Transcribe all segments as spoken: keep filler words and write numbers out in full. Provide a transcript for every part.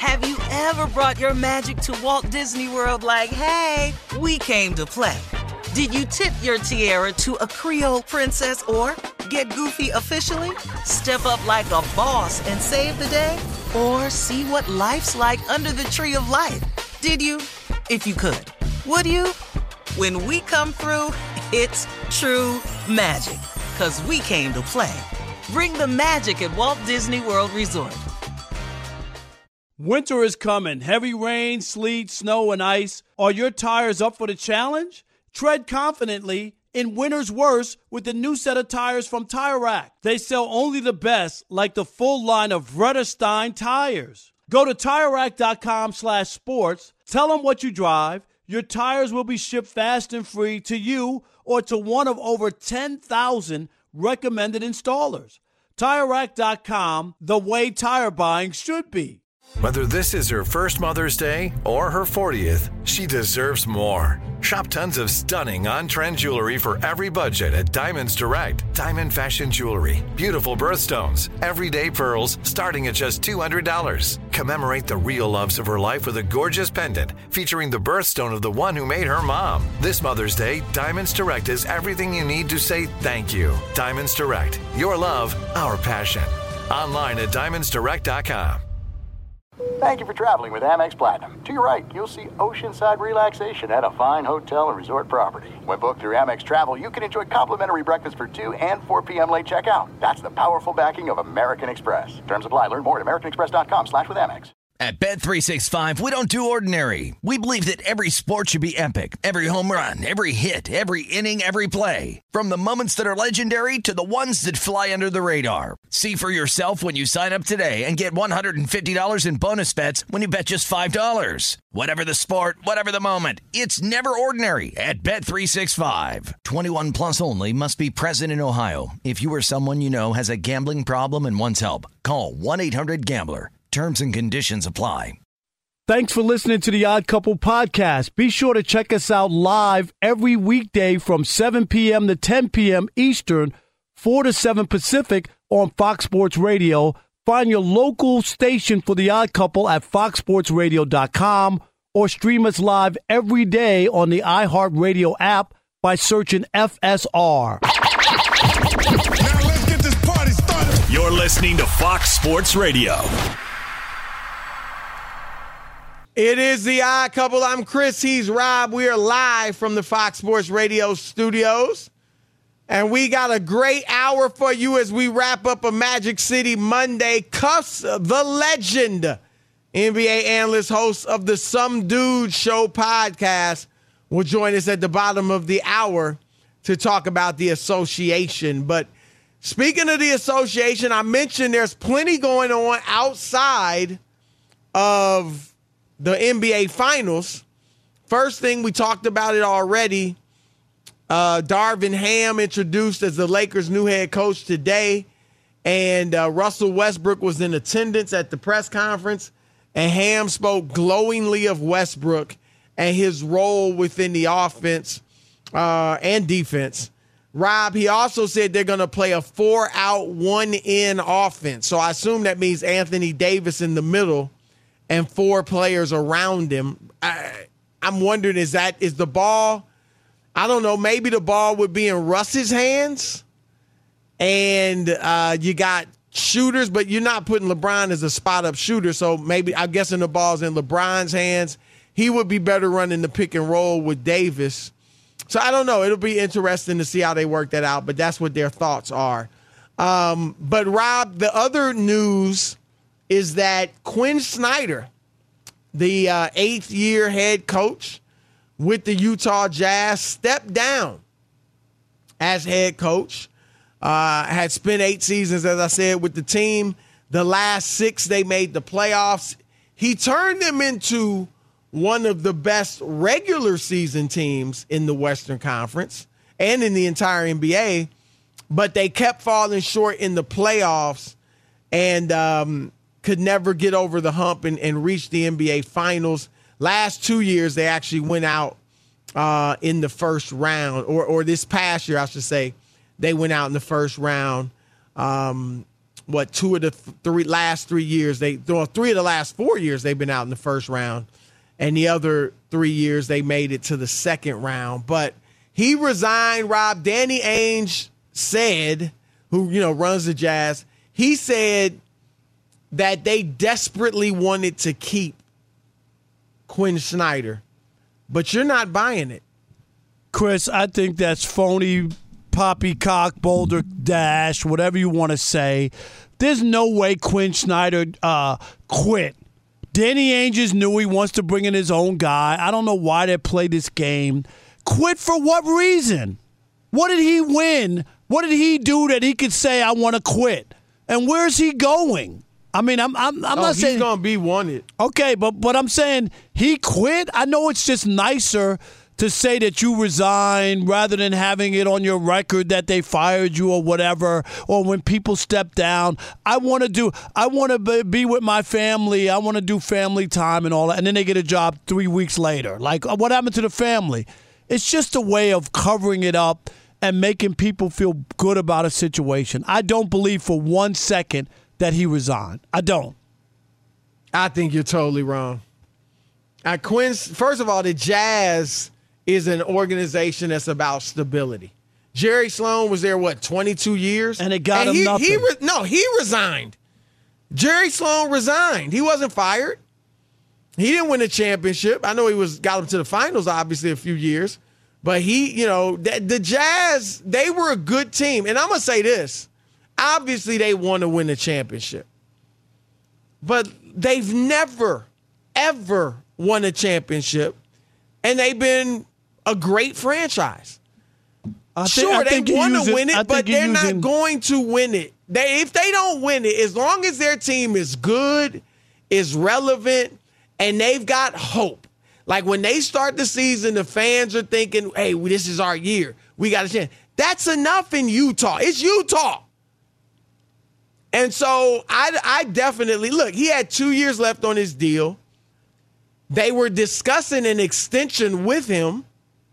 Have you ever brought your magic to Walt Disney World like, hey, we came to play? Did you tip your tiara to a Creole princess or get goofy officially? Step up like a boss and save the day? Or see what life's like under the tree of life? Did you? If you could. Would you? When we come through, it's true magic. 'Cause we came to play. Bring the magic at Walt Disney World Resort. Winter is coming. Heavy rain, sleet, snow, and ice. Are your tires up for the challenge? Tread confidently in winter's worst with the new set of tires from Tire Rack. They sell only the best, like the full line of Vredestein tires. Go to TireRack.com slash sports. Tell them what you drive. Your tires will be shipped fast and free to you or to one of over ten thousand recommended installers. Tire Rack dot com, the way tire buying should be. Whether this is her first Mother's Day or her fortieth, she deserves more. Shop tons of stunning on-trend jewelry for every budget at Diamonds Direct. Diamond fashion jewelry, beautiful birthstones, everyday pearls starting at just two hundred dollars. Commemorate the real loves of her life with a gorgeous pendant featuring the birthstone of the one who made her mom. This Mother's Day, Diamonds Direct is everything you need to say thank you. Diamonds Direct, your love, our passion. Online at Diamonds Direct dot com. Thank you for traveling with Amex Platinum. To your right, you'll see oceanside relaxation at a fine hotel and resort property. When booked through Amex Travel, you can enjoy complimentary breakfast for two and four p.m. late checkout. That's the powerful backing of American Express. Terms apply. Learn more at americanexpress.com slash with Amex. At Bet three sixty-five, we don't do ordinary. We believe that every sport should be epic. Every home run, every hit, every inning, every play. From the moments that are legendary to the ones that fly under the radar. See for yourself when you sign up today and get one hundred fifty dollars in bonus bets when you bet just five dollars. Whatever the sport, whatever the moment, it's never ordinary at Bet three sixty-five. twenty-one plus only. Must be present in Ohio. If you or someone you know has a gambling problem and wants help, call one eight hundred gambler. Terms and conditions apply. Thanks for listening to the Odd Couple podcast. Be sure to check us out live every weekday from seven p.m. to ten p.m. Eastern, four to seven Pacific on Fox Sports Radio. Find your local station for the Odd Couple at fox sports radio dot com or stream us live every day on the iHeartRadio app by searching F S R. Now let's get this party started. You're listening to Fox Sports Radio. It is the Odd Couple. I'm Chris. He's Rob. We are live from the Fox Sports Radio studios. And we got a great hour for you as we wrap up a Magic City Monday. Cuffs the legend, N B A analyst, host of the Some Dude Show podcast, will join us at the bottom of the hour to talk about the association. But speaking of the association, I mentioned there's plenty going on outside of the N B A Finals. First thing, we talked about it already. Uh, Darvin Ham introduced as the Lakers' new head coach today, and uh, Russell Westbrook was in attendance at the press conference, and Ham spoke glowingly of Westbrook and his role within the offense uh, and defense. Rob, he also said they're going to play a four-out, one-in offense. So I assume that means Anthony Davis in the middle and four players around him. I, I'm wondering, is that is the ball, I don't know, maybe the ball would be in Russ's hands, and uh, you got shooters, but you're not putting LeBron as a spot-up shooter, so maybe I'm guessing the ball's in LeBron's hands. He would be better running the pick and roll with Davis. So I don't know. It'll be interesting to see how they work that out, but that's what their thoughts are. Um, but, Rob, the other news is that Quinn Snyder, the uh, eighth-year head coach with the Utah Jazz, stepped down as head coach. Uh, had spent eight seasons, as I said, with the team. The last six, they made the playoffs. He turned them into one of the best regular season teams in the Western Conference and in the entire N B A, but they kept falling short in the playoffs and um, could never get over the hump and, and reach the N B A Finals. Last two years, they actually went out uh, in the first round, or or this past year, I should say, they went out in the first round. Um, what, two of the th- three last three years, they well, three of the last four years they've been out in the first round. And the other three years they made it to the second round. But he resigned, Rob. Danny Ainge said, who, you know, runs the Jazz, he said that they desperately wanted to keep Quinn Snyder. But you're not buying it. Chris, I think that's phony, poppycock, boulder dash, whatever you want to say. There's no way Quinn Snyder uh, quit. Danny Ainge knew he wants to bring in his own guy. I don't know why they play this game. Quit for what reason? What did he win? What did he do that he could say, I want to quit? And where's he going? I mean, I'm I'm, I'm oh, not he's saying he's going to be wanted. Okay, but but I'm saying he quit. I know it's just nicer to say that you resigned rather than having it on your record that they fired you or whatever, or when people step down. I want to do. I want to be with my family. I want to do family time and all that. And then they get a job three weeks later. Like, what happened to the family? It's just a way of covering it up and making people feel good about a situation. I don't believe for one second that he resigned. I don't. I think you're totally wrong. Uh, Quinn's, first of all, the Jazz is an organization that's about stability. Jerry Sloan was there, what, twenty-two years? And it got and him he, nothing. He re- no, he resigned. Jerry Sloan resigned. He wasn't fired. He didn't win a championship. I know he was got him to the finals, obviously, a few years. But he, you know, the, the Jazz, they were a good team. And I'm going to say this. Obviously, they want to win a championship. But they've never, ever won a championship. And they've been a great franchise. I think, sure, I they think want using, to win it, but they're using, not going to win it. They, if they don't win it, as long as their team is good, is relevant, and they've got hope. Like when they start the season, the fans are thinking, hey, this is our year. We got a chance. That's enough in Utah. It's Utah. And so I, I definitely, look, he had two years left on his deal. They were discussing an extension with him.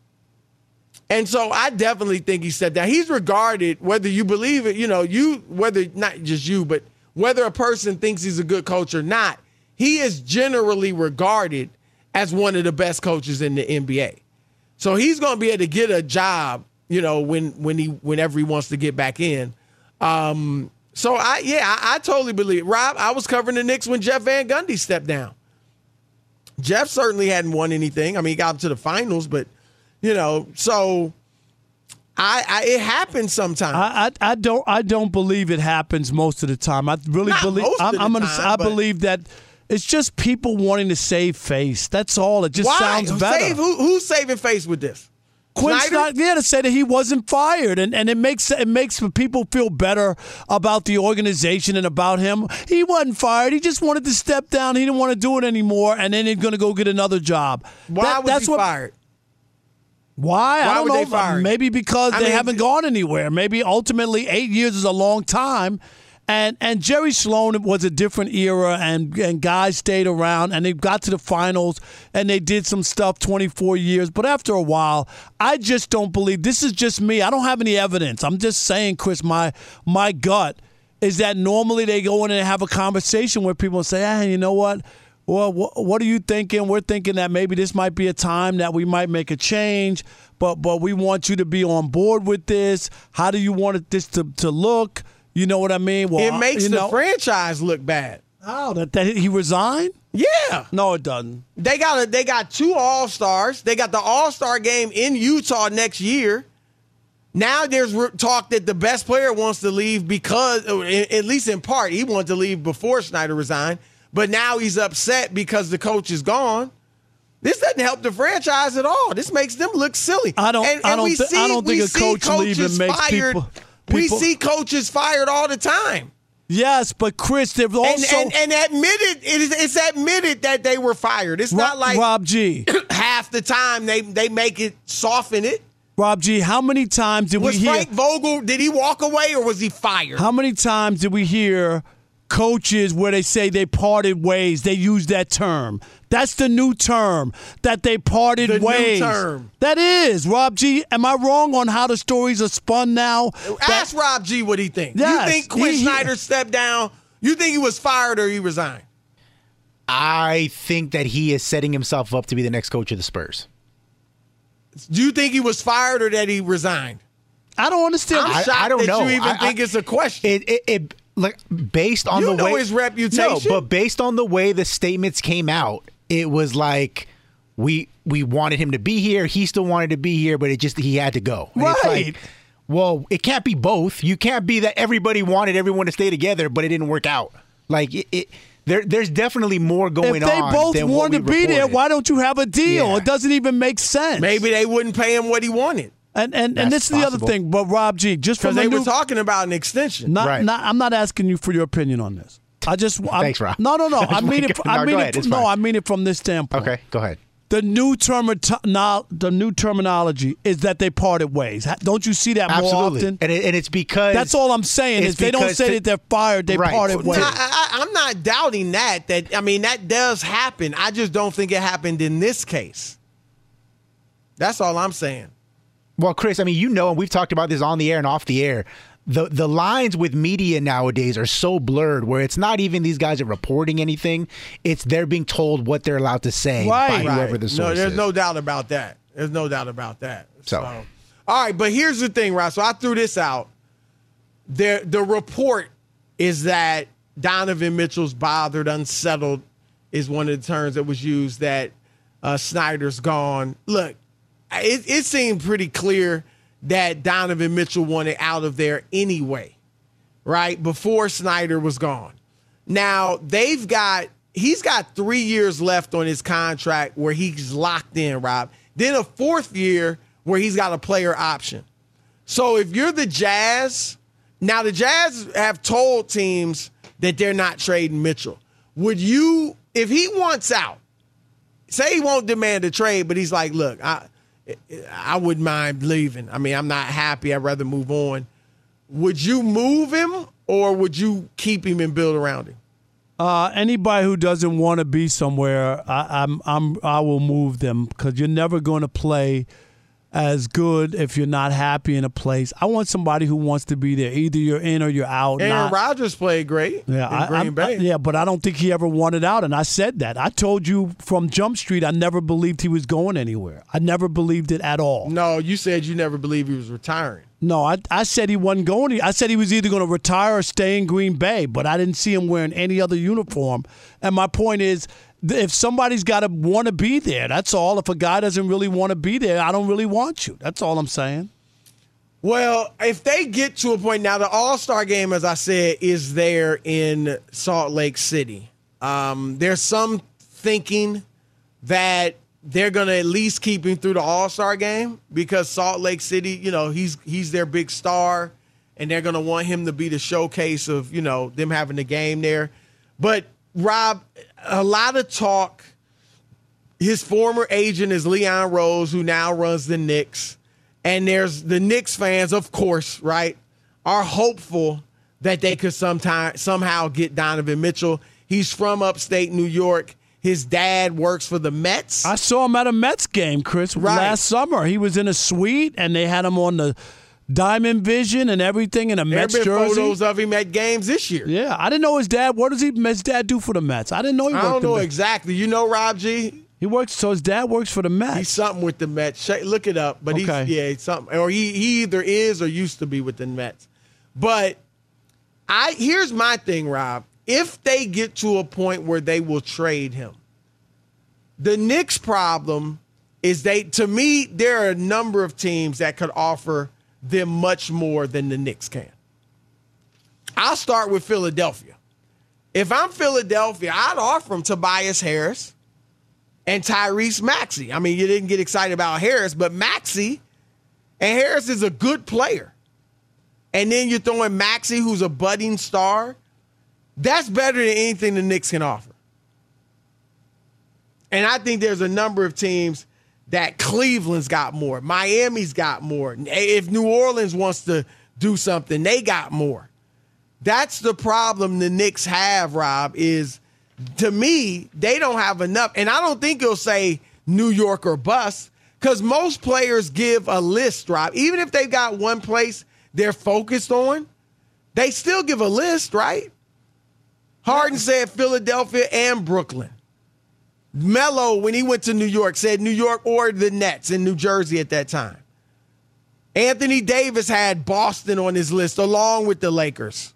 And so I definitely think he stepped down. He's regarded, whether you believe it, you know, you, whether, not just you, but whether a person thinks he's a good coach or not, he is generally regarded as one of the best coaches in the N B A. So he's going to be able to get a job, you know, when when he whenever he wants to get back in. Um, so I yeah, I, I totally believe it. Rob, I was covering the Knicks when Jeff Van Gundy stepped down. Jeff certainly hadn't won anything. I mean, he got up to the finals, but you know, so I, I it happens sometimes. I, I I don't I don't believe it happens most of the time. I really Not believe most I'm, of the I'm gonna time, I but- believe that it's just people wanting to save face. That's all. It just Why? sounds better. Save, who, who's saving face with this? Quinn's Snyder? not there to say that he wasn't fired, and, and it makes it makes people feel better about the organization and about him. He wasn't fired. He just wanted to step down. He didn't want to do it anymore, and then he's going to go get another job. Why That- was that's he what, fired? Why? Why I don't would know. they fire him? Maybe because I they mean, haven't gone anywhere. Maybe ultimately eight years is a long time. And and Jerry Sloan was a different era, and, and guys stayed around, and they got to the finals, and they did some stuff twenty-four years. But after a while, I just don't believe, this is just me. I don't have any evidence. I'm just saying, Chris, my my gut is that normally they go in and have a conversation where people say, ah, you know what? Well, wh- what are you thinking? We're thinking that maybe this might be a time that we might make a change, but but we want you to be on board with this. How do you want it, this to, to look? You know what I mean? Well, It makes you the know, franchise look bad. Oh, that, that he resigned? Yeah. No, it doesn't. They got a, they got two All-Stars. They got the All-Star game in Utah next year. Now there's talk that the best player wants to leave because, at least in part, he wanted to leave before Snyder resigned. But now he's upset because the coach is gone. This doesn't help the franchise at all. This makes them look silly. I don't. And, I and don't. we Th- see, I don't think we a coach see leaving coaches makes fired. people, We people- see coaches fired all the time. Yes, but Chris, they've also And, and, and admitted it is, it's admitted that they were fired. It's Rob, not like Rob G. half the time they they make it soften it. Rob G. How many times did Was we hear? Frank Vogel? Did he walk away or was he fired? How many times did we hear coaches where they say they parted ways. They use that term. That's the new term, that they parted the ways. New term. That is, Rob G. Am I wrong on how the stories are spun now? Ask that, Rob G. what he thinks. Yes, you think Quinn he, Snyder stepped down? You think he was fired or he resigned? I think that he is setting himself up to be the next coach of the Spurs. Do you think he was fired or that he resigned? I don't understand. I'm shocked I, I don't that know. you even I, think I, it's a question. It, it, it like based on you the know way his reputation. No, but based on the way the statements came out, it was like we we wanted him to be here. He still wanted to be here, but it just he had to go. And right. It's like, well, it can't be both. You can't be that everybody wanted everyone to stay together, but it didn't work out. Like it. it There, there's definitely more going on. If they on both than wanted to be reported. there, why don't you have a deal? Yeah. It doesn't even make sense. Maybe they wouldn't pay him what he wanted. And and, That's and this is the possible. other thing, but Rob G, just Because from they the were new, talking about an extension. not, Right. not, I'm not asking you for your opinion on this. I just I'm, Thanks, Rob. No, no, no. I mean it. No, I go mean ahead. it. It's No, fine. I mean it from this standpoint. Okay, go ahead. The new term, the new terminology is that they parted ways. Ha- Don't you see that Absolutely. more often? And, it, and it's because That's all I'm saying it's is they don't because say to- that they're fired. They Right. parted No, ways. I, I, I'm not doubting that. That I mean, that does happen. I just don't think it happened in this case. That's all I'm saying. Well, Chris, I mean, you know, and we've talked about this on the air and off the air. The the lines with media nowadays are so blurred where it's not even these guys are reporting anything. It's they're being told what they're allowed to say Right. by whoever Right. the source No, there's is. no doubt about that. There's no doubt about that. So. So, all right, but here's the thing, right? So I threw this out. There, the report is that Donovan Mitchell's bothered, unsettled is one of the terms that was used, that uh, Snyder's gone. Look, it, it seemed pretty clear that Donovan Mitchell wanted out of there anyway, right? Before Snyder was gone. Now, they've got, he's got three years left on his contract where he's locked in, Rob. Then a fourth year where he's got a player option. So if you're the Jazz, now the Jazz have told teams that they're not trading Mitchell. Would you, if he wants out, say he won't demand a trade, but he's like, look, I, I wouldn't mind leaving. I mean, I'm not happy. I'd rather move on. Would you move him or would you keep him and build around him? Uh, anybody who doesn't want to be somewhere, I, I'm, I'm, I will move them because you're never going to play as good if you're not happy in a place. I want somebody who wants to be there. Either you're in or you're out. Aaron not, Rodgers played great yeah, in I, Green I'm- Bay. I- yeah, but I don't think he ever wanted out, and I said that. I told you from Jump Street I never believed he was going anywhere. I never believed it at all. No, you said you never believed he was retiring. No, I, I said he wasn't going. I said he was either going to retire or stay in Green Bay, but I didn't see him wearing any other uniform. And my point is, th- if somebody's got to want to be there, that's all. If a guy doesn't really want to be there, I don't really want you. That's all I'm saying. Well, if they get to a point now, the All-Star game, as I said, is there in Salt Lake City. Um, there's some thinking that they're going to at least keep him through the All-Star game because Salt Lake City, you know, he's he's their big star, and they're going to want him to be the showcase of, you know, them having the game there. But, Rob, a lot of talk. His former agent is Leon Rose, who now runs the Knicks. And there's the Knicks fans, of course, right, are hopeful that they could sometime somehow get Donovan Mitchell. He's from upstate New York. His dad works for the Mets. I saw him at a Mets game, Chris, Right. last summer. He was in a suite, and they had him on the Diamond Vision and everything in a There have Mets been jersey. photos of him at games this year. Yeah, I didn't know his dad. What does he, his dad do for the Mets? I didn't know he I worked don't the know Mets. exactly. You know Rob G? He works, so his dad works for the Mets. He's something with the Mets. Check- Look it up. But Okay. he's, yeah, he's something. Or he, he either is or used to be with the Mets. But I here's my thing, Rob. If they get to a point where they will trade him, the Knicks' problem is they, to me, there are a number of teams that could offer them much more than the Knicks can. I'll start with Philadelphia. If I'm Philadelphia, I'd offer him Tobias Harris and Tyrese Maxey. I mean, you didn't get excited about Harris, but Maxey, and Harris is a good player. And then you're throwing Maxey, who's a budding star. That's better than anything the Knicks can offer. And I think there's a number of teams that Cleveland's got more. Miami's got more. If New Orleans wants to do something, they got more. That's the problem the Knicks have, Rob, is to me, they don't have enough. And I don't think you'll say New York or bust because most players give a list, Rob. Even if they've got one place they're focused on, they still give a list, right? Harden said Philadelphia and Brooklyn. Melo, when he went to New York, said New York or the Nets in New Jersey at that time. Anthony Davis had Boston on his list along with the Lakers.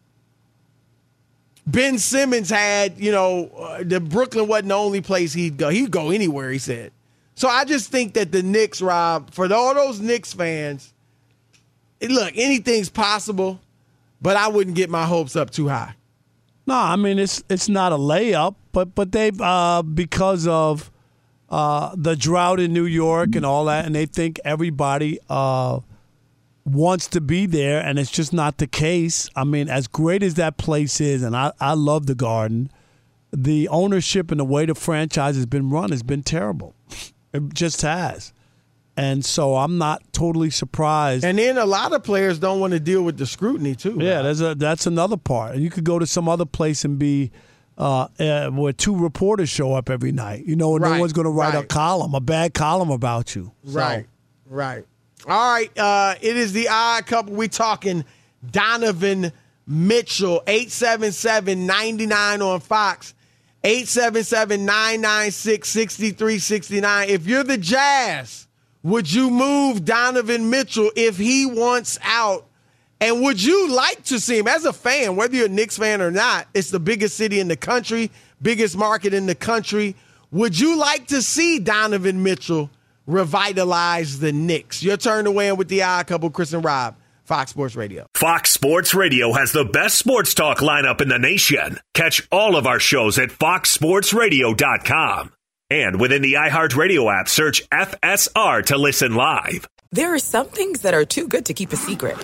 Ben Simmons had, you know, uh, the Brooklyn wasn't the only place he'd go. He'd go anywhere, he said. So I just think that the Knicks, Rob, for all those Knicks fans, look, anything's possible, but I wouldn't get my hopes up too high. No, I mean, it's it's not a layup, but but they've, uh, because of uh, the drought in New York and all that, and they think everybody uh, wants to be there, and it's just not the case. I mean, as great as that place is, and I, I love the Garden, the ownership and the way the franchise has been run has been terrible. It just has. And so I'm not totally surprised. And then a lot of players don't want to deal with the scrutiny, too. Yeah, right? there's a, that's another part. And you could go to some other place and be uh, uh, where two reporters show up every night. You know, right, no one's going to write right. a column, a bad column about you. So. Right, right. All right, uh, it is the odd couple. We're talking Donovan Mitchell, eight seven seven, nine nine on Fox, eight seven seven, nine nine six, six three six nine. If you're the Jazz, would you move Donovan Mitchell if he wants out? And would you like to see him as a fan, whether you're a Knicks fan or not? It's the biggest city in the country, biggest market in the country. Would you like to see Donovan Mitchell revitalize the Knicks? Your turn to weigh in with the odd couple, Chris and Rob, Fox Sports Radio. Fox Sports Radio has the best sports talk lineup in the nation. Catch all of our shows at fox sports radio dot com. And within the iHeartRadio app, search F S R to listen live. There are some things that are too good to keep a secret.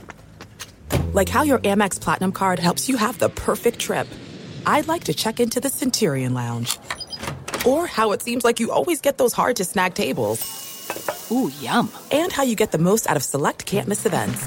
Like how your Amex Platinum card helps you have the perfect trip. I'd like to check into the Centurion Lounge. Or how it seems like you always get those hard-to-snag tables. Ooh, yum. And how you get the most out of select can't-miss events.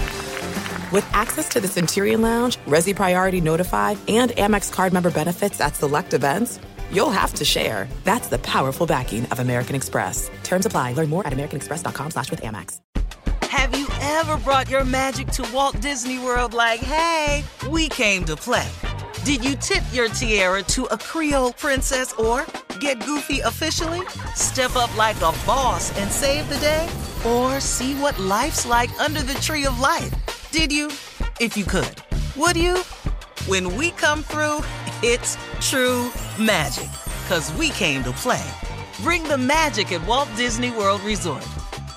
With access to the Centurion Lounge, Resi Priority Notified, and Amex card member benefits at select events, you'll have to share. That's the powerful backing of American Express. Terms apply. Learn more at americanexpress.com slash with Amex. Have you ever brought your magic to Walt Disney World like, hey, we came to play? Did you tip your tiara to a Creole princess or get goofy officially? Step up like a boss and save the day? Or see what life's like under the tree of life? Did you? If you could. Would you? When we come through, it's true magic. 'Cause we came to play. Bring the magic at Walt Disney World Resort.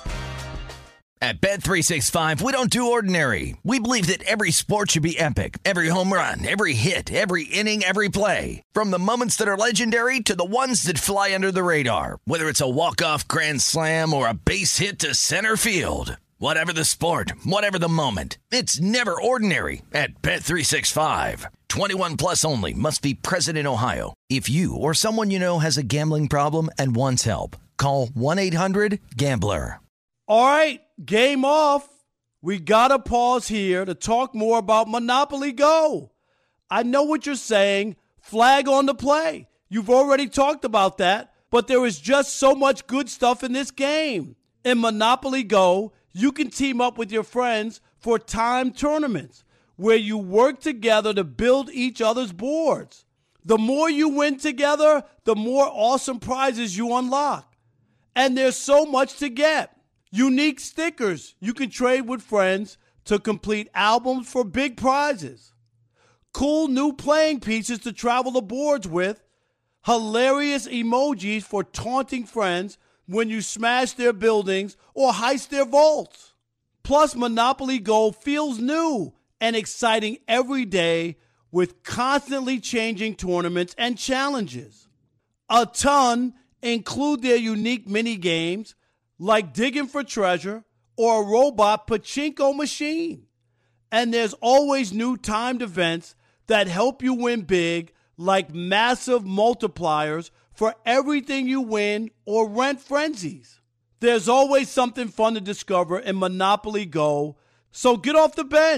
At Bet three sixty-five, we don't do ordinary. We believe that every sport should be epic. Every home run, every hit, every inning, every play. From the moments that are legendary to the ones that fly under the radar. Whether it's a walk-off grand slam or a base hit to center field. Whatever the sport, whatever the moment. It's never ordinary at Bet three sixty-five. twenty-one plus only. Must be present in Ohio. If you or someone you know has a gambling problem and wants help, call one eight hundred gambler. All right, game off. We got to pause here to talk more about Monopoly Go. I know what you're saying. Flag on the play. You've already talked about that, but there is just so much good stuff in this game. In Monopoly Go, you can team up with your friends for timed tournaments where you work together to build each other's boards. The more you win together, the more awesome prizes you unlock. And there's so much to get. Unique stickers you can trade with friends to complete albums for big prizes. Cool new playing pieces to travel the boards with. Hilarious emojis for taunting friends when you smash their buildings or heist their vaults. Plus, Monopoly Go feels new and exciting every day with constantly changing tournaments and challenges. A ton include their unique mini games like digging for treasure or a robot pachinko machine. And there's always new timed events that help you win big, like massive multipliers for everything you win or rent frenzies. There's always something fun to discover in Monopoly Go, so get off the bench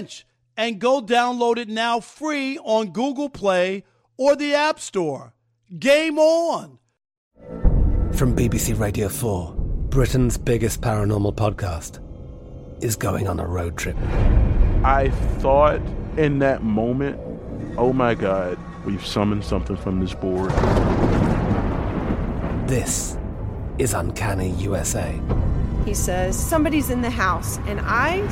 and go download it now free on Google Play or the App Store. Game on! From B B C Radio four, Britain's biggest paranormal podcast is going on a road trip. I thought in that moment, oh my God, we've summoned something from this board. This is Uncanny U S A. He says, somebody's in the house, and I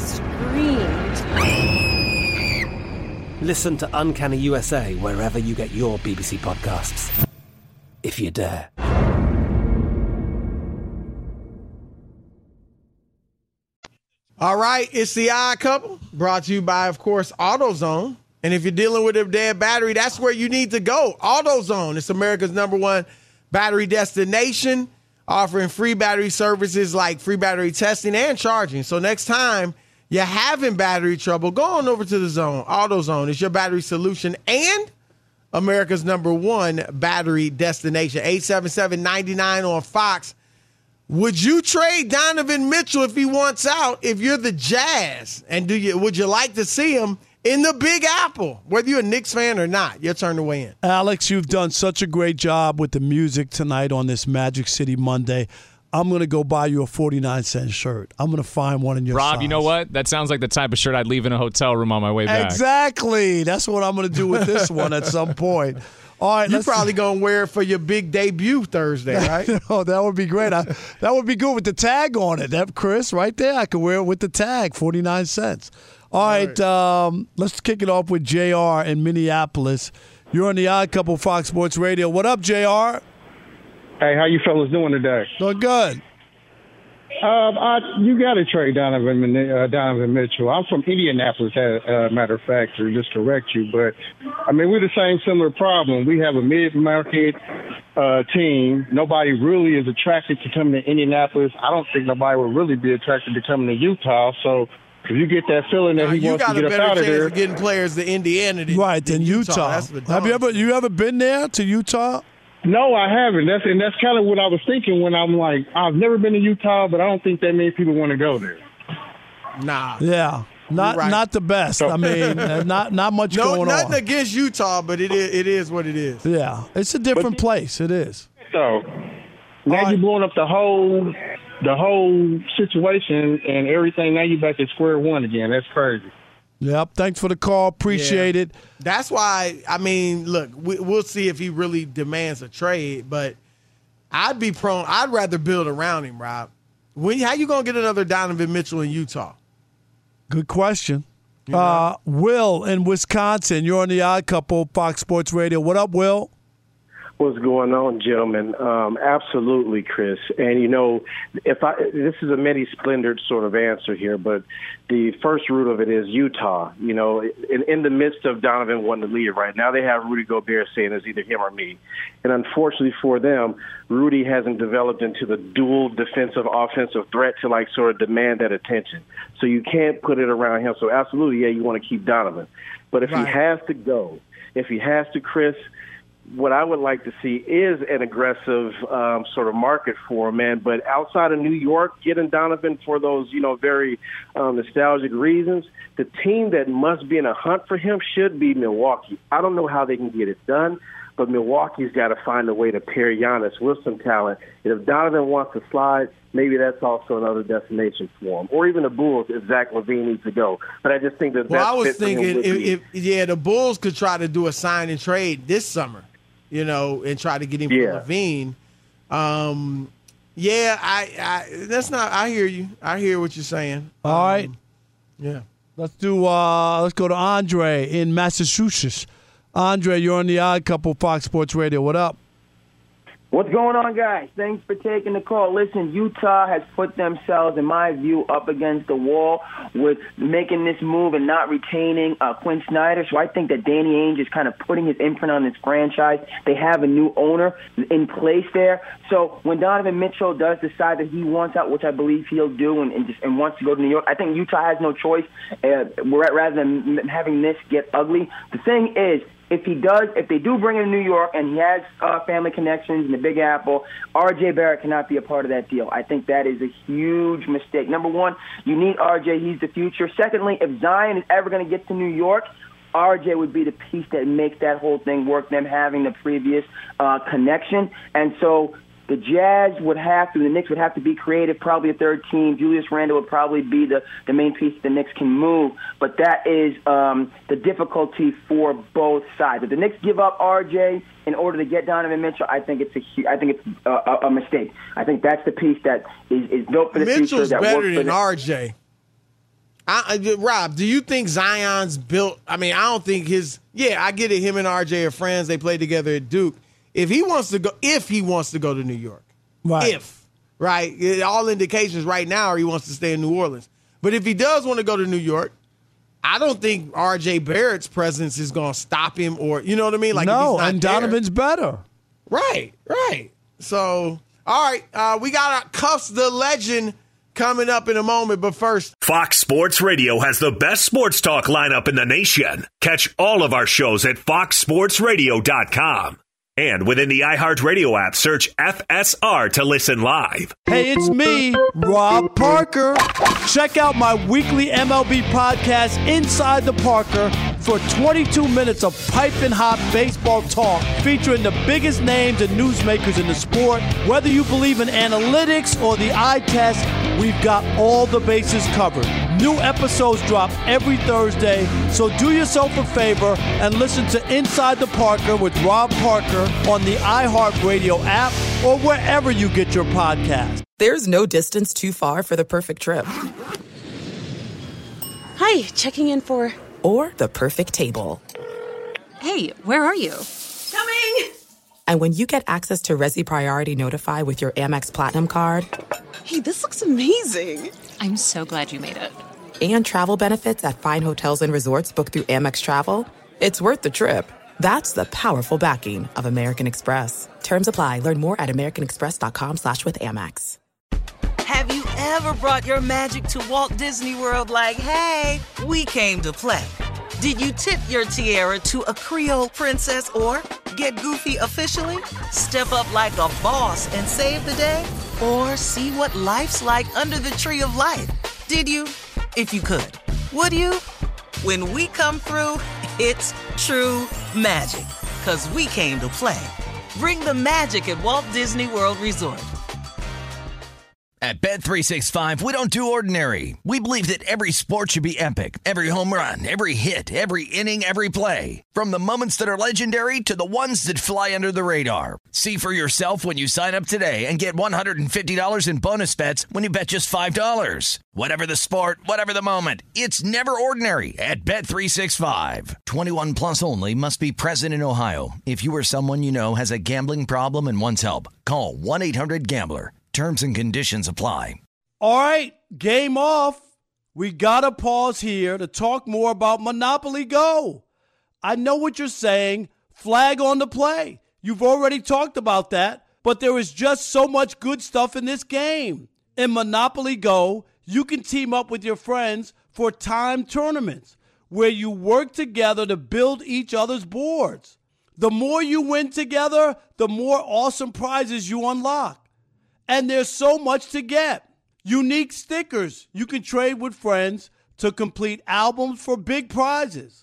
screamed. Listen to Uncanny U S A wherever you get your B B C podcasts, if you dare. All right, it's the Odd Couple, brought to you by, of course, AutoZone. And if you're dealing with a dead battery, that's where you need to go. AutoZone. It's America's number one battery destination, offering free battery services like free battery testing and charging. So next time you're having battery trouble, go on over to the Zone. AutoZone is your battery solution and America's number one battery destination. eight seven seven, nine nine on Fox. Would you trade Donovan Mitchell if he wants out, if you're the Jazz? And do you would you like to see him in the Big Apple, whether you're a Knicks fan or not? Your turn to weigh in. Alex, you've done such a great job with the music tonight on this Magic City Monday. I'm going to go buy you a forty-nine cent shirt. I'm going to find one in your Rob, size. you know what? That sounds like the type of shirt I'd leave in a hotel room on my way back. Exactly. That's what I'm going to do with this one at some point. All right, you're probably going to wear it for your big debut Thursday, right? Oh, that would be great. I, that would be good with the tag on it. That, Chris, right there, I could wear it with the tag, forty-nine cents. All, All right, right. Um, let's kick it off with J R in Minneapolis. You're on the Odd Couple Fox Sports Radio. What up, J R? Hey, how you fellas doing today? Doing good. Um, I, you got to trade Donovan, uh, Donovan Mitchell. I'm from Indianapolis, as a uh, matter of fact, to just correct you. But, I mean, we're the same similar problem. We have a mid-market uh, team. Nobody really is attracted to coming to Indianapolis. I don't think nobody would really be attracted to coming to Utah. So if you get that feeling that now, he wants to get up out of there. You got a better chance of getting players to Indiana than, right, than than Utah. Utah. Have you ever you ever been there to Utah? No, I haven't. That's and that's kind of what I was thinking when I'm like, I've never been to Utah, but I don't think that many people want to go there. Nah. Yeah. Not right. not the best. I mean, not not much no, going nothing on. Nothing against Utah, but it is it is what it is. Yeah, it's a different but, place. It is. So now right. you're blowing up the whole the whole situation and everything. Now you're back at square one again. That's crazy. Yep. Thanks for the call. Appreciate yeah. it. That's why, I mean, look, we, we'll see if he really demands a trade, but I'd be prone. I'd rather build around him, Rob. When, how you going to get another Donovan Mitchell in Utah? Good question. You know? uh, Will in Wisconsin. You're on the Odd Couple, Fox Sports Radio. What up, Will? What's going on, gentlemen? Um, absolutely, Chris. And, you know, if I this is a many-splendored sort of answer here, but the first root of it is Utah. You know, in, in the midst of Donovan wanting to leave right now, they have Rudy Gobert saying it's either him or me. And unfortunately for them, Rudy hasn't developed into the dual defensive offensive threat to, like, sort of demand that attention. So you can't put it around him. So, absolutely, yeah, you want to keep Donovan. But if right. he has to go, if he has to, Chris, what I would like to see is an aggressive um, sort of market for him, man. But outside of New York, getting Donovan for those, you know, very um, nostalgic reasons, the team that must be in a hunt for him should be Milwaukee. I don't know how they can get it done, but Milwaukee's got to find a way to pair Giannis with some talent. And if Donovan wants to slide, maybe that's also another destination for him. Or even the Bulls if Zach LaVine needs to go. But I just think that well, that I was fit thinking, if, if, yeah, the Bulls could try to do a sign and trade this summer. You know, and try to get him yeah. for LaVine. Um, yeah, I, I, that's not. I hear you. I hear what you're saying. All um, right. Yeah. Let's do. Uh, let's go to Andre in Massachusetts. Andre, you're on the Odd Couple, Fox Sports Radio. What up? What's going on, guys? Thanks for taking the call. Listen, Utah has put themselves, in my view, up against the wall with making this move and not retaining uh, Quinn Snyder. So I think that Danny Ainge is kind of putting his imprint on this franchise. They have a new owner in place there. So when Donovan Mitchell does decide that he wants out, which I believe he'll do, and, and, just, and wants to go to New York, I think Utah has no choice uh, rather than having this get ugly. The thing is, if he does, if they do bring him to New York and he has uh, family connections in the Big Apple, R J Barrett cannot be a part of that deal. I think that is a huge mistake. Number one, you need R J. He's the future. Secondly, if Zion is ever going to get to New York, R J would be the piece that makes that whole thing work, them having the previous uh, connection. And so the Jazz would have to, the Knicks would have to be creative, probably a third team. Julius Randle would probably be the, the main piece the Knicks can move. But that is um, the difficulty for both sides. If the Knicks give up R J in order to get Donovan Mitchell, I think it's a, I think it's a, a, a mistake. I think that's the piece that is, is built for the Mitchell's future. That better works than for the, R J. I, I, Rob, do you think Zion's built? I mean, I don't think his. Yeah, I get it. Him and R J are friends. They played together at Duke. If he wants to go, if he wants to go to New York, right? If right, it, all indications right now are he wants to stay in New Orleans. But if he does want to go to New York, I don't think R J Barrett's presence is going to stop him, or you know what I mean? Like no, if he's not and there. Donovan's better. Right, right. So, all right, uh, we got our Cuffs the Legend coming up in a moment, but first, Fox Sports Radio has the best sports talk lineup in the nation. Catch all of our shows at fox sports radio dot com. And within the iHeartRadio app, search F S R to listen live. Hey, it's me, Rob Parker. Check out my weekly M L B podcast, Inside the Parker, for twenty-two minutes of piping hot baseball talk featuring the biggest names and newsmakers in the sport. Whether you believe in analytics or the eye test, we've got all the bases covered. New episodes drop every Thursday, so do yourself a favor and listen to Inside the Parker with Rob Parker on the iHeartRadio app or wherever you get your podcast. There's no distance too far for the perfect trip. Hi, checking in for... Or the perfect table. Hey, where are you? Coming! And when you get access to Resi Priority Notify with your Amex Platinum card... Hey, this looks amazing. I'm so glad you made it. And travel benefits at fine hotels and resorts booked through Amex Travel, it's worth the trip. That's the powerful backing of American Express. Terms apply. Learn more at americanexpress.com slash with Amex. Have you ever brought your magic to Walt Disney World like, hey, we came to play? Did you tip your tiara to a Creole princess or get goofy officially? Step up like a boss and save the day? Or see what life's like under the tree of life? Did you? If you could. Would you? When we come through, it's true magic. 'Cause we came to play. Bring the magic at Walt Disney World Resort. At Bet three sixty-five, we don't do ordinary. We believe that every sport should be epic. Every home run, every hit, every inning, every play. From the moments that are legendary to the ones that fly under the radar. See for yourself when you sign up today and get one hundred fifty dollars in bonus bets when you bet just five dollars. Whatever the sport, whatever the moment, it's never ordinary at Bet three sixty-five. twenty-one plus only. Must be present in Ohio. If you or someone you know has a gambling problem and wants help, call one eight hundred gambler. Terms and conditions apply. All right, game off. We got to pause here to talk more about Monopoly Go. I know what you're saying. Flag on the play. You've already talked about that, but there is just so much good stuff in this game. In Monopoly Go, you can team up with your friends for timed tournaments where you work together to build each other's boards. The more you win together, the more awesome prizes you unlock. And there's so much to get. Unique stickers you can trade with friends to complete albums for big prizes.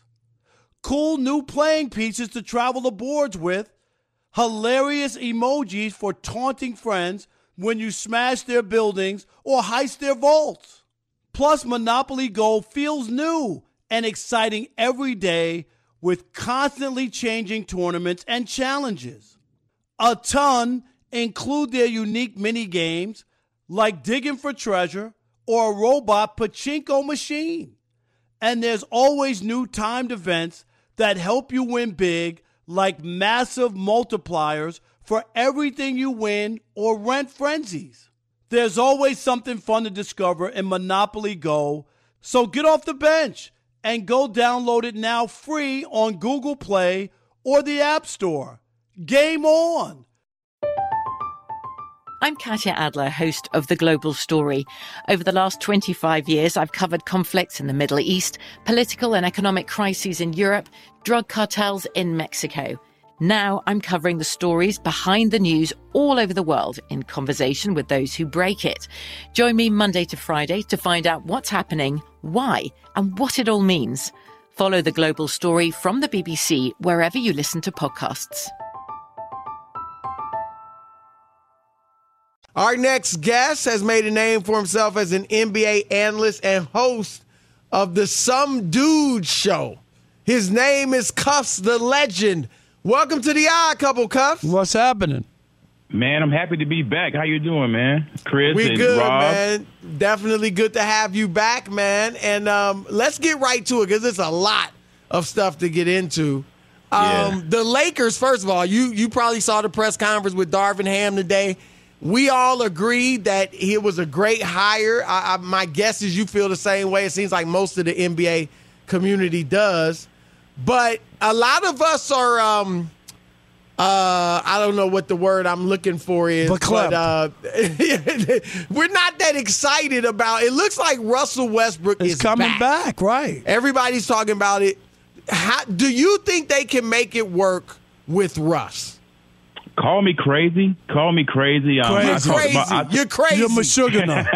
Cool new playing pieces to travel the boards with. Hilarious emojis for taunting friends when you smash their buildings or heist their vaults. Plus, Monopoly Go feels new and exciting every day with constantly changing tournaments and challenges. A ton include their unique mini games like digging for treasure or a robot pachinko machine. And there's always new timed events that help you win big, like massive multipliers for everything you win or rent frenzies. There's always something fun to discover in Monopoly Go, so get off the bench and go download it now free on Google Play or the App Store. Game on! I'm Katya Adler, host of The Global Story. Over the last twenty-five years, I've covered conflicts in the Middle East, political and economic crises in Europe, drug cartels in Mexico. Now I'm covering the stories behind the news all over the world in conversation with those who break it. Join me Monday to Friday to find out what's happening, why, and what it all means. Follow The Global Story from the B B C wherever you listen to podcasts. Our next guest has made a name for himself as an N B A analyst and host of the Some Dude Show. His name is Cuffs the Legend. Welcome to the Odd Couple, Cuffs. What's happening? Man, I'm happy to be back. How you doing, man? Chris we and good, Rob. man. Definitely good to have you back, man. And um, let's get right to it because it's a lot of stuff to get into. Um, Yeah. The Lakers, first of all, you you probably saw the press conference with Darvin Ham today. We all agreed that it was a great hire. I, I, my guess is you feel the same way. It seems like most of the N B A community does. But a lot of us are, um, uh, I don't know what the word I'm looking for is, but, but uh, we're not that excited about it. It looks like Russell Westbrook It's is coming back. back, right. Everybody's talking about it. How, do you think they can make it work with Russ? Call me crazy. Call me crazy. Um, You're I talked crazy. About, I, You're crazy. You're Meshuggah.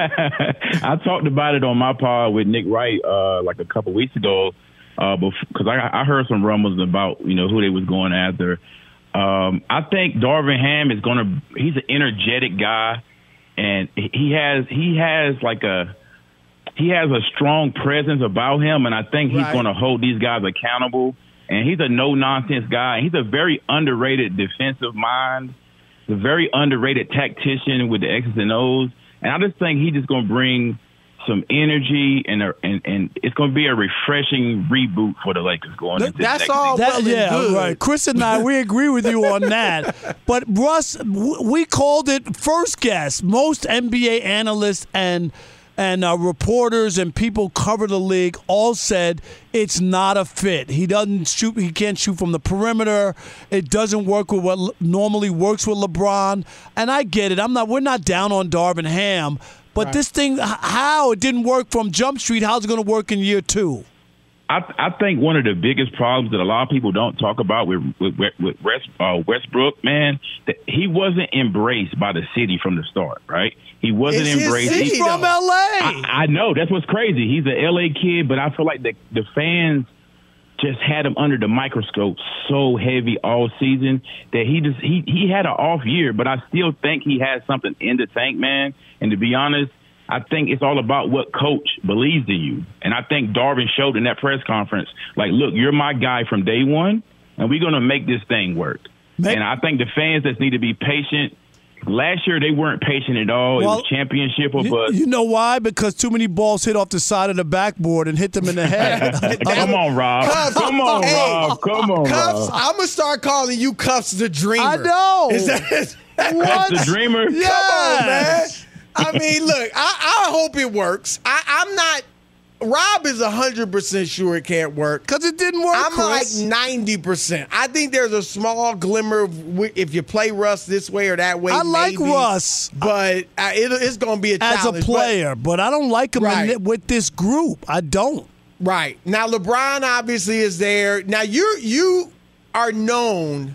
I talked about it on my pod with Nick Wright uh, like a couple weeks ago uh, because I, I heard some rumbles about, you know, who they was going after. Um, I think Darvin Ham is going to – he's an energetic guy, and he has he has like a – he has a strong presence about him, and I think he's Right. going to hold these guys accountable. And he's a no-nonsense guy. He's a very underrated defensive mind. He's a very underrated tactician with the X's and O's. And I just think he's just going to bring some energy, and a, and, and it's going to be a refreshing reboot for the Lakers going into That's next all season. well and yeah, good. right. Chris and I, we agree with you on that. But Russ, w- we called it first guess. Most N B A analysts and and uh, reporters and people cover the league all said it's not a fit. He doesn't shoot. He can't shoot from the perimeter. It doesn't work with what l- normally works with LeBron. And I get it. I'm not. We're not down on Darvin Ham. But Right. this thing, h- how it didn't work from Jump Street, how's it going to work in year two? I, I think one of the biggest problems that a lot of people don't talk about with with, with West, uh, Westbrook, man, that he wasn't embraced by the city from the start, right? He wasn't It's his embraced. city, He's from though. L A. I, I know that's what's crazy. He's an L A kid, but I feel like the the fans just had him under the microscope so heavy all season that he just he he had an off year, but I still think he has something in the tank, man. And to be honest, I think it's all about what coach believes in you. And I think Darvin showed in that press conference, like, look, you're my guy from day one, and we're going to make this thing work. Make- and I think the fans just need to be patient. Last year, they weren't patient at all. Well, it was championship or You, bust. you know why? Because too many balls hit off the side of the backboard and hit them in the head. Come on, Rob. Cuffs. Come on, Hey, Rob. Come on, Cuffs, Rob. I'm going to start calling you Cuffs the Dreamer. I know. Is that, is that What? The dreamer. Yeah. Come on, man. Yes. I mean, look, I, I hope it works. I, I'm not. Rob is one hundred percent sure it can't work. Because it didn't work, I'm Chris. like ninety percent. I think there's a small glimmer of wi- if you play Russ this way or that way. I like maybe, Russ. but uh, it, it's going to be a as challenge. a player, but, I don't like him in Right. it with this group. I don't. But, right. Now, LeBron obviously is there. Now, you you are known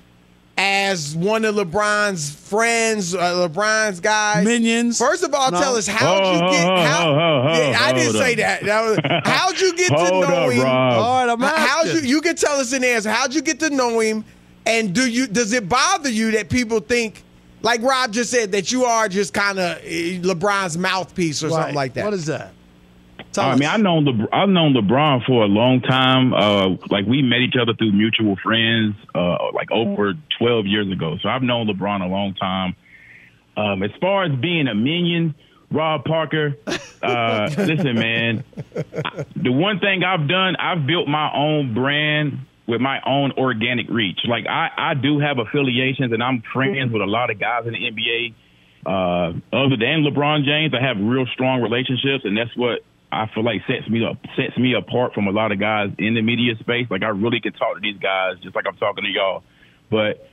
as one of LeBron's friends, uh, LeBron's guys. Minions. First of all, No. tell us how'd Oh, you get? oh, How, oh, oh, oh, Yeah, I didn't hold say up. that. That was- how'd you get to Hold know up, him? Rob. All right, I'm How'd asking. you? You can tell us an answer. How'd you get to know him? And do you? Does it bother you that people think, like Rob just said, that you are just kind of LeBron's mouthpiece or something Right. like that? What is that? Tell I us. mean, I've known Le- I've known LeBron for a long time. Uh, like we met each other through mutual friends, uh, like over twelve years ago. So I've known LeBron a long time. Um, as far as being a minion, Rob Parker, uh, listen, man. I, the one thing I've done, I've built my own brand with my own organic reach. Like I, I do have affiliations, and I'm friends with a lot of guys in the N B A. Uh, other than LeBron James, I have real strong relationships, and that's what I feel like sets me up, sets me apart from a lot of guys in the media space. Like I really can talk to these guys just like I'm talking to y'all. But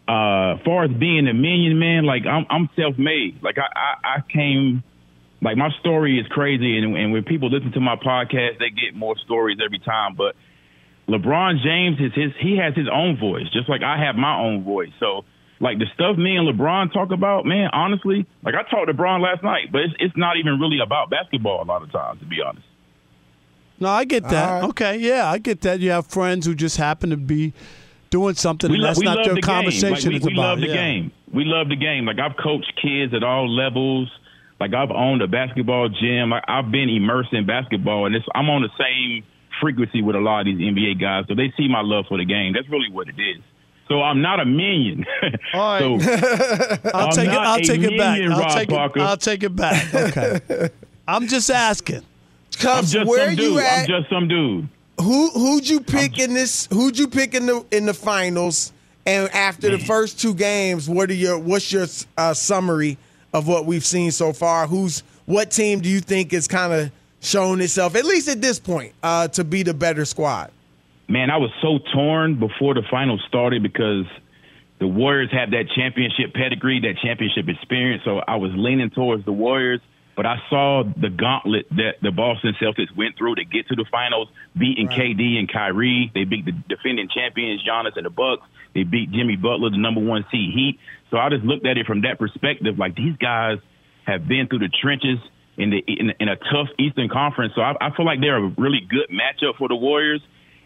uh, as far as being a minion, man, like I'm, I'm self-made. Like I, I, I came, like my story is crazy, and, and when people listen to my podcast, they get more stories every time. But LeBron James is his, he has his own voice, just like I have my own voice. So, like the stuff me and LeBron talk about, man, honestly, like I talked to LeBron last night, but it's, it's not even really about basketball a lot of times, to be honest. No, I get that. All right. Okay, yeah, I get that. You have friends who just happen to be doing something, We and lo- that's we not love their the game. conversation. Like, is we, we about. love the yeah. game. We love the game. Like I've coached kids at all levels. Like I've owned a basketball gym. Like, I've been immersed in basketball, and it's, I'm on the same frequency with a lot of these N B A guys. So they see my love for the game. That's really what it is. So I'm not a minion. All right. so I'll I'm take it. not I'll a take it back. minion, I'll Rob take Parker. it. I'll take it back. Okay. I'm just asking. I'm just where some you dude. at? I'm just some dude. Who who'd you pick in this? Who'd you pick in the in the finals? And after the first two games, what are your what's your uh, summary of what we've seen so far? Who's what team do you think is kind of shown itself, at least at this point, uh, to be the better squad? Man, I was so torn before the finals started because the Warriors have that championship pedigree, that championship experience. So I was leaning towards the Warriors, but I saw the gauntlet that the Boston Celtics went through to get to the finals, beating Right. K D and Kyrie. They beat the defending champions, Giannis and the Bucks. They beat Jimmy Butler, the number one seed Heat. So I just looked at it from that perspective. Like, these guys have been through the trenches in the in, in a tough Eastern Conference. So I, I feel like they're a really good matchup for the Warriors.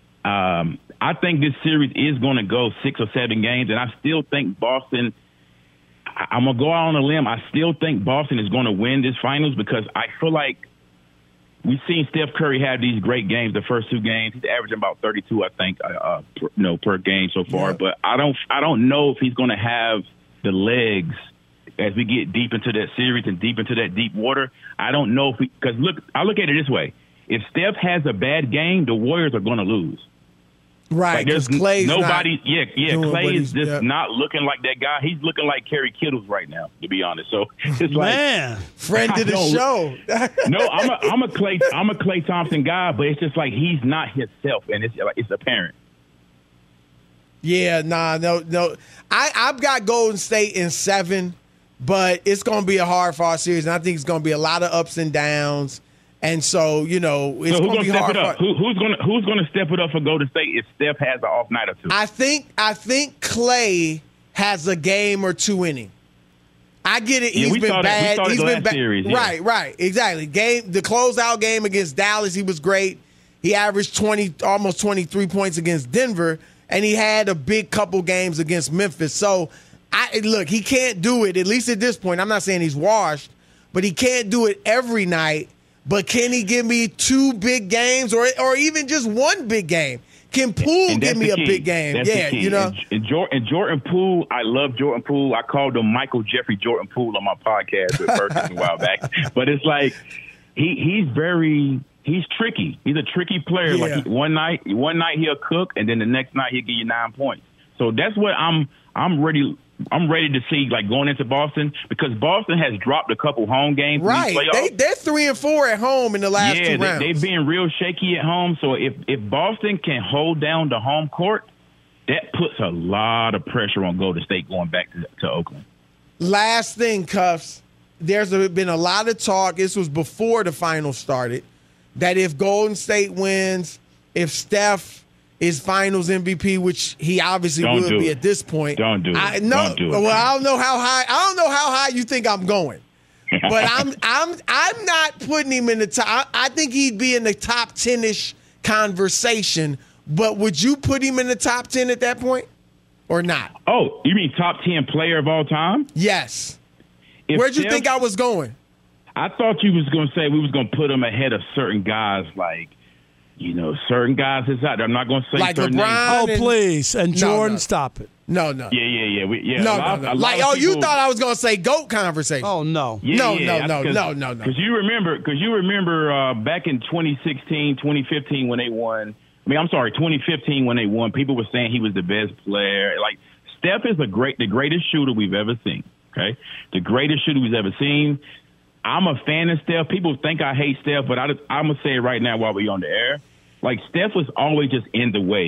Um, I think this series is going to go six or seven games, and I still think Boston – I'm going to go out on a limb. I still think Boston is going to win this finals because I feel like we've seen Steph Curry have these great games the first two games. He's averaging about thirty-two, I think, uh, per, you know, per game so far. Yeah. But I don't I don't know if he's going to have the legs as we get deep into that series and deep into that deep water. I don't know if we – because, look, I look at it this way. If Steph has a bad game, the Warriors are going to lose. Right, Like, there's because Clay's nobody. not Yeah, yeah. doing Clay what is he's- just yeah. not looking like that guy. He's looking like Kerry Kittles right now, to be honest. So it's like, Man, friend I of the don't- show. no, I'm a I'm a Clay I'm a Clay Thompson guy, but it's just like he's not himself, and it's like it's apparent. Yeah, nah, no, no. I, I've got Golden State in seven, but it's going to be a hard fought series, and I think it's going to be a lot of ups and downs. And so, you know, it's So who's going to be step hard. it up? fought. Who, who's going to who's going to step it up for Golden State if Steph has an off night or two? I think I think Clay has a game or two in him. I get it. Yeah, He's we been saw that- we bad. saw it He's the been last bad. series, yeah. Right, right, exactly. Game the closeout game against Dallas, he was great. He averaged twenty, almost twenty-three points against Denver, and he had a big couple games against Memphis. So, I look, he can't do it. At least at this point, I'm not saying he's washed, but he can't do it every night. But can he give me two big games, or or even just one big game? Can Poole And give that's me the a key. big game? That's Yeah, the key. you know. And, and, Jordan, and Jordan Poole, I love Jordan Poole. I called him Michael Jeffrey Jordan Poole on my podcast with Perkins a while back. But it's like he he's very he's tricky. He's a tricky player. Yeah. Like he, one night one night he'll cook, and then the next night he'll give you nine points. So that's what I'm I'm ready. I'm ready to see, like, going into Boston, because Boston has dropped a couple home games. in these Right. playoffs. They, they're three and four at home in the last yeah, two they, rounds. they've been real shaky at home. So if, if Boston can hold down the home court, that puts a lot of pressure on Golden State going back to, to Oakland. Last thing, Cuffs. There's a, been a lot of talk. This was before the finals started. That if Golden State wins, if Steph is Finals M V P, which he obviously Don't would do be it. at this point. Don't do it. I, no, Don't do it. Well, I don't know how high. I don't know how high you think I'm going. But I'm I'm I'm not putting him in the top. I, I think he'd be in the top ten-ish conversation. But would you put him in the top ten at that point, or not? Oh, you mean top ten player of all time? Yes. If Where'd you Steph- think I was going? I thought you was going to say we was going to put him ahead of certain guys, like, you know, certain guys is out there. I'm not going to say Like certain LeBron names. Oh, please. And No, Jordan, no. stop it. No, no. Yeah, yeah, yeah. We, yeah No, a lot, no, no. a lot Like, of oh, you people- thought I was going to say GOAT conversation. Oh, no. Yeah, No, yeah, no, no, cause, no, no, no. Because you remember, because you remember uh, back in twenty sixteen, twenty fifteen when they won. I mean, I'm sorry, twenty fifteen when they won. People were saying he was the best player. Like, Steph is a great, the greatest shooter we've ever seen. Okay, the greatest shooter we've ever seen. I'm a fan of Steph. People think I hate Steph, but I, I'm gonna say it right now while we're on the air. Like, Steph was always just in the way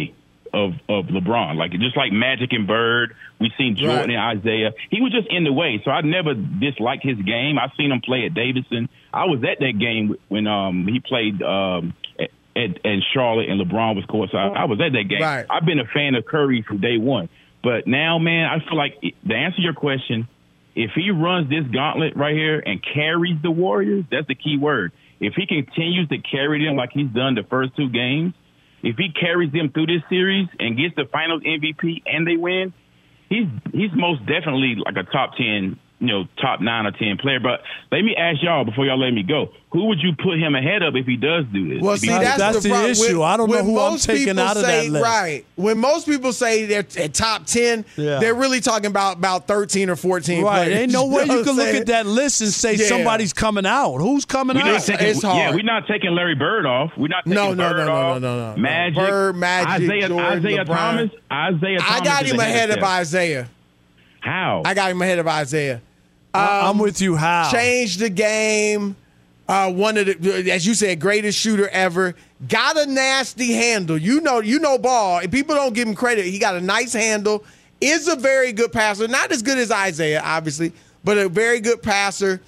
of of LeBron. Like just like Magic and Bird, we seen Jordan right. and Isaiah. He was just in the way, so I never disliked his game. I seen him play at Davidson. I was at that game when um, he played um, at, at, at Charlotte and LeBron was courtside. I was at that game. Right. I've been a fan of Curry from day one. But now, man, I feel like to answer your question, if he runs this gauntlet right here and carries the Warriors, that's the key word. If he continues to carry them like he's done the first two games, if he carries them through this series and gets the Finals M V P and they win, he's he's most definitely like a top ten, you know, top nine or ten player. But let me ask y'all before y'all let me go, who would you put him ahead of if he does do this? Well, see, that's, that's the, the issue. When, I don't know who I'm taking out of say, that list. Right. When most people say they're at top ten, yeah. they're really talking about about thirteen or fourteen right. players. Ain't no way you, know you can look at that list and say yeah. somebody's coming out. Who's coming we're out? Not taking, it's hard. Yeah, we're not taking Larry Bird off. We're not taking no, no, Bird no, off. no, no, no, no. Magic, Bird, Magic, Isaiah, Jordan, Isaiah LeBron. Thomas. Isaiah Thomas. I got him ahead of Steph. Isaiah. How? I got him ahead of Isaiah. Um, I'm with you. How? Changed the game. Uh, one of the, as you said, greatest shooter ever. Got a nasty handle. You know, you know ball. If people don't give him credit, he got a nice handle. Is a very good passer. Not as good as Isaiah, obviously, but a very good passer.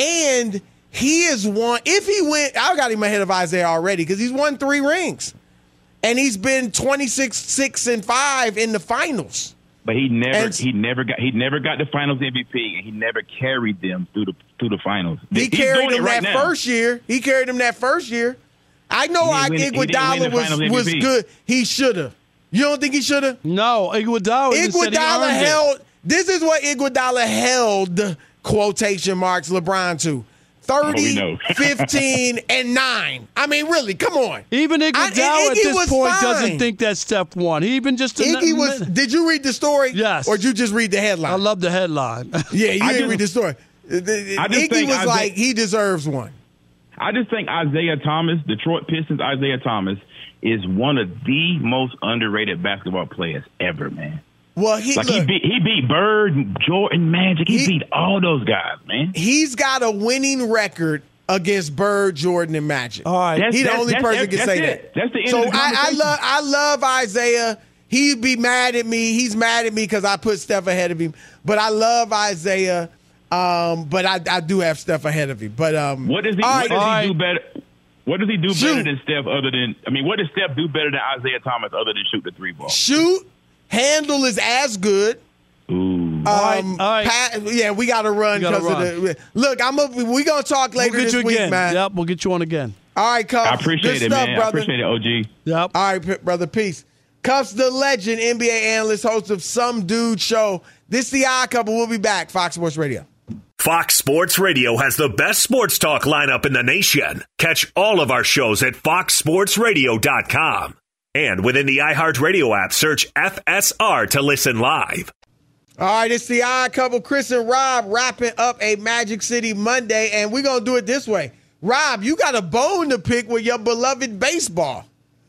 And he is one. If he went, I got him ahead of Isaiah already because he's won three rings, and he's been twenty-six, six, and five in the finals. But he never, And- he never got, he never got the Finals M V P, and he never carried them through the through the finals. He He's carried doing him it right that now. first year. He carried him that first year. I know He I didn't win- he didn't win Iguodala the was Finals M V P. was good. He should have. You don't think he should have? No, Iguodala. just said he Iguodala earned it. held. This is what Iguodala held quotation marks LeBron to. thirty, Oh, we know. fifteen, and nine. I mean, really, come on. Even I- Iguodala and at Iggy this was point fine. doesn't think that Steph won. He even just Iggy was. Did you read the story? Yes. Or did you just read the headline? I love the headline. Yeah, you I didn't just- read the story. I just Iggy think was Isaiah- like, he deserves one. I just think Isaiah Thomas, Detroit Pistons Isaiah Thomas, is one of the most underrated basketball players ever, man. Well, he like look, he beat he beat Bird, Jordan, Magic. He, He- beat all those guys, man. he's got a winning record against Bird, Jordan, and Magic. All right. That's- He the that's- only that's- person can that's say it. that. That's the end so of the I, I conversation. love I love Isaiah. He'd be mad at me. He's mad at me because I put Steph ahead of him. But I love Isaiah. Um, but I, I do have Steph ahead of him. But um, What does he? all What right. does all he do right. better? What does he do Shoot. better than Steph? Other than I mean, what does Steph do better than Isaiah Thomas? Other than shoot the three ball? Shoot, handle is as good. Ooh. Um, right, all right. pa- yeah, we got to run We gotta because of the. Look, I'm. A, we gonna talk later we'll get this you week, again. man. Yep, we'll get you on again. All right, Cuffs. I appreciate Good it, stuff, man. brother. I appreciate it, O G. Yep. All right, p- brother. Peace. Cuffs, the legend, N B A analyst, host of Some Dude Show. This the Odd Couple. We'll be back. Fox Sports Radio. Fox Sports Radio has the best sports talk lineup in the nation. Catch all of our shows at fox sports radio dot com. And within the iHeartRadio app, search F S R to listen live. All right, it's the Odd Couple. Chris and Rob wrapping up a Magic City Monday, and we're going to do it this way. Rob, you got a bone to pick with your beloved baseball.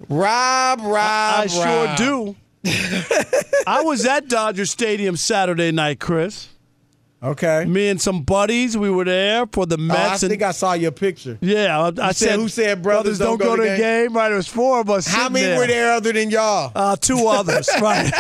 Rob, Rob, I Rob. sure do. I was at Dodger Stadium Saturday night, Chris. Okay. Me and some buddies, we were there for the Oh, I Mets. and think I saw your picture. Yeah, I, I said, said, who said brothers don't don't go go to to the game? Right, it was four of us. How sitting many there. were there other than y'all? Uh, two others, right.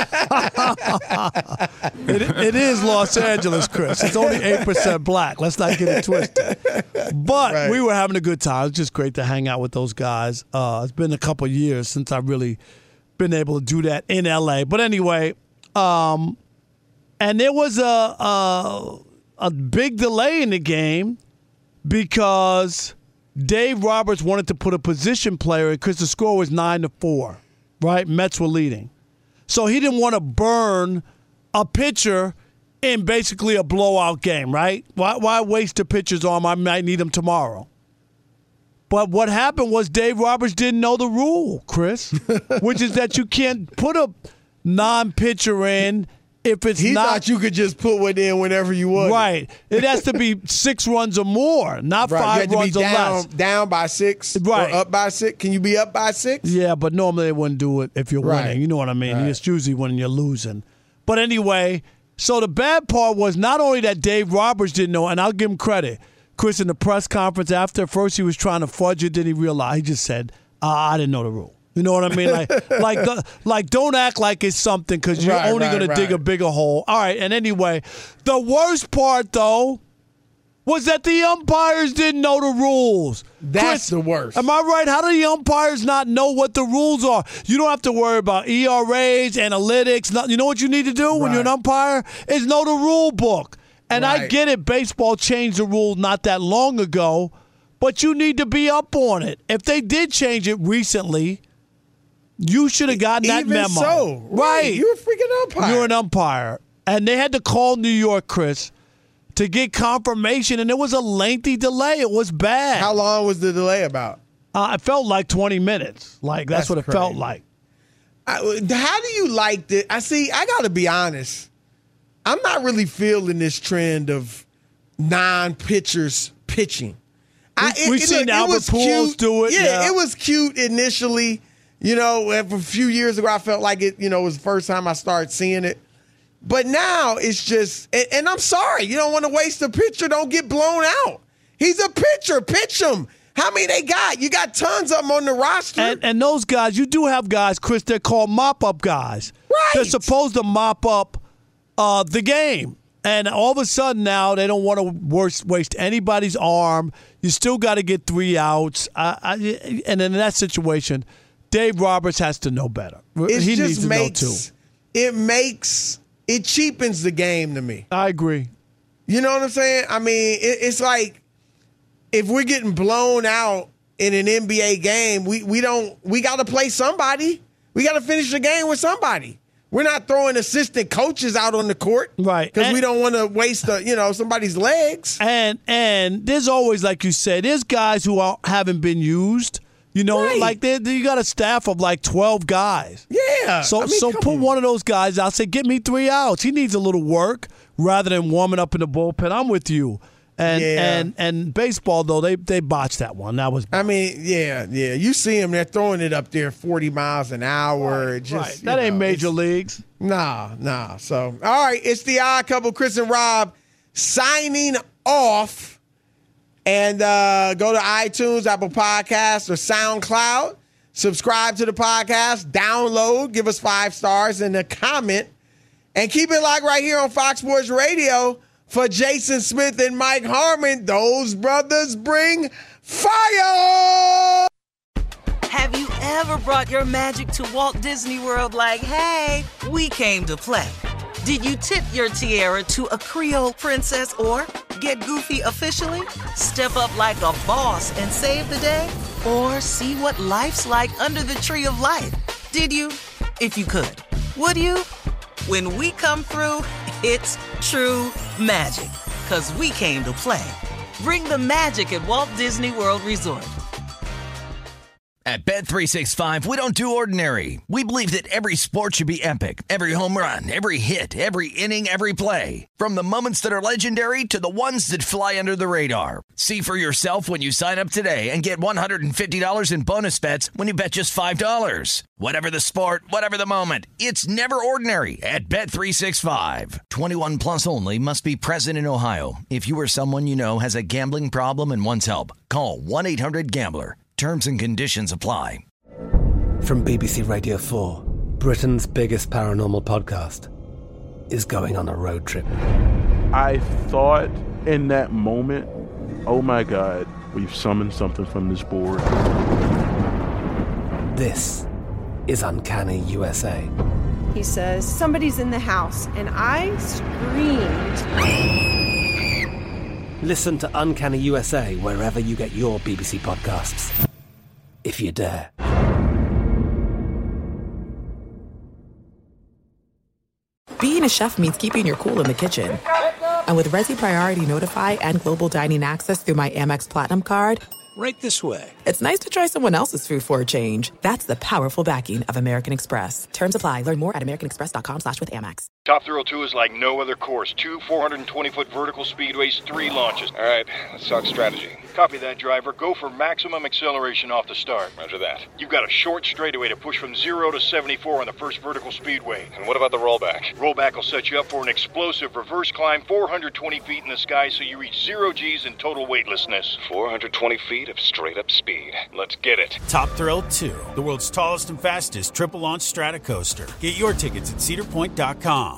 it, it is Los Angeles, Chris. It's only eight percent black. Let's not get it twisted. But Right. we were having a good time. It was just great to hang out with those guys. Uh, it's been a couple of years since I've really been able to do that in L A. But anyway, um, and there was a, a, a big delay in the game because Dave Roberts wanted to put a position player because the score was nine to four, right? Mets were leading. So he didn't want to burn a pitcher in basically a blowout game, right? Why, why waste a pitcher's arm? I might need him tomorrow. But what happened was Dave Roberts didn't know the rule, Chris, which is that you can't put a non-pitcher in if it's He not. thought you could just put one in whenever you want. Right. It has to be six runs or more, not Right. five you have to runs be or down, less. down by six Right. or up by six. Can you be up by six? Yeah, but normally they wouldn't do it if you're Right. winning. You know what I mean? Right. It's usually when you're losing. But anyway, so the bad part was not only that Dave Roberts didn't know, and I'll give him credit. Chris, in the press conference after, first he was trying to fudge it, then he realized, he just said, uh, I didn't know the rule. You know what I mean? Like, like, uh, like, don't act like it's something because you're Right, only right, going to dig right. a bigger hole. All right, and anyway, the worst part, though, was that the umpires didn't know the rules. That's Chris, the worst. Am I right? How do the umpires not know what the rules are? You don't have to worry about E R As, analytics. Not, you know what you need to do when you're an umpire? Is know the rule book. And I Right. get it, baseball changed the rule not that long ago, but you need to be up on it. If they did change it recently, you should have gotten that Even memo. so, right. You're a freaking umpire. You're an umpire. And they had to call New York, Chris, to get confirmation, and it was a lengthy delay. It was bad. How long was the delay about? Uh, it felt like twenty minutes. Like, that's, That's what it crazy. felt like. I, how do you like this? I see, I got to be honest. I'm not really feeling this trend of non-pitchers pitching. I, We- we've seen look, Albert was Pujols cute. do it, Yeah, yeah. it was cute initially. You know, a few years ago, I felt like it, you know, was the first time I started seeing it. But now it's just, and, and I'm sorry, you don't want to waste a pitcher. Don't get blown out. He's a pitcher. Pitch him. How many they got? You got tons of them on the roster. And, and those guys, you do have guys, Chris, they're called mop-up guys. Right. They're supposed to mop up uh, the game. And all of a sudden now they don't want to waste, waste anybody's arm. You still got to get three outs. I, I, and in that situation, Dave Roberts has to know better. It he just needs to makes, know too. It makes, it cheapens the game to me. I agree. You know what I'm saying? I mean, it, it's like if we're getting blown out in an N B A game, we, we don't, we got to play somebody. We got to finish the game with somebody. We're not throwing assistant coaches out on the court, right? Because we don't want to waste, the, you know, somebody's legs. And and there's always, like you said, there's guys who are, haven't been used. You know, Right. like they, they, you got a staff of like twelve guys. Yeah. So I mean, so come put on. one of those guys out. Say, get me three outs. He needs a little work rather than warming up in the bullpen. I'm with you. And Yeah. and and baseball though, they they botched that one. That was I mean, yeah, yeah. You see them; they're throwing it up there, forty miles an hour. It just, right. you That ain't know, major it's- leagues. Nah, nah. So, all right, it's the Odd Couple, Chris and Rob, signing off. And uh, go to iTunes, Apple Podcasts, or SoundCloud. Subscribe to the podcast. Download. Give us five stars and a comment. And keep it locked right here on Fox Sports Radio. For Jason Smith and Mike Harmon, those brothers bring fire! Have you ever brought your magic to Walt Disney World like, hey, we came to play? Did you tip your tiara to a Creole princess or get goofy officially? Step up like a boss and save the day? Or see what life's like under the tree of life? Did you? If you could. Would you? When we come through, it's true magic. 'Cause we came to play. Bring the magic at Walt Disney World Resort. At Bet three sixty-five, we don't do ordinary. We believe that every sport should be epic. Every home run, every hit, every inning, every play. From the moments that are legendary to the ones that fly under the radar. See for yourself when you sign up today and get one hundred fifty dollars in bonus bets when you bet just five dollars. Whatever the sport, whatever the moment, it's never ordinary at Bet three sixty-five. twenty-one plus only. Must be present in Ohio. If you or someone you know has a gambling problem and wants help, call one eight hundred gambler. Terms and conditions apply. From B B C Radio four, Britain's biggest paranormal podcast is going on a road trip. I thought in that moment, oh my God, we've summoned something from this board. This is Uncanny U S A. He says, somebody's in the house, and I screamed. Listen to Uncanny U S A wherever you get your B B C podcasts, if you dare. Being a chef means keeping your cool in the kitchen. And with Resi Priority Notify and Global Dining Access through my Amex Platinum card, Right this way. it's nice to try someone else's food for a change. That's the powerful backing of American Express. Terms apply. Learn more at americanexpress.com slash with Amex. Top Thrill two is like no other course. Two four hundred twenty foot vertical speedways, three launches. All right, let's talk strategy. Copy that, driver. Go for maximum acceleration off the start. Roger that. You've got a short straightaway to push from zero to seventy-four on the first vertical speedway. And what about the rollback? Rollback will set you up for an explosive reverse climb four hundred twenty feet in the sky so you reach zero G's in total weightlessness. four hundred twenty feet of straight-up speed. Let's get it. Top Thrill two, the world's tallest and fastest triple-launch strata coaster. Get your tickets at cedar point dot com.